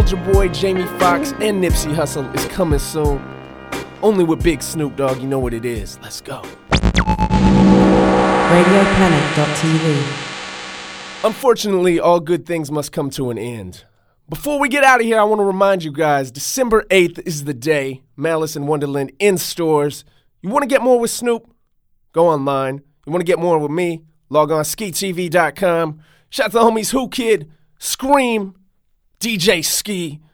Soulja Boy, Jamie Foxx, and Nipsey Hussle is coming soon. Only with Big Snoop Dogg, you know what it is. Let's go. RadioPlanet.tv. Unfortunately, all good things must come to an end. Before we get out of here, I want to remind you guys, December 8th is the day. Malice in Wonderland in stores. You want to get more with Snoop? Go online. You want to get more with me? Log on SkeeTV.com. Shout out to the homies Who Kid, Scream, DJ Ski.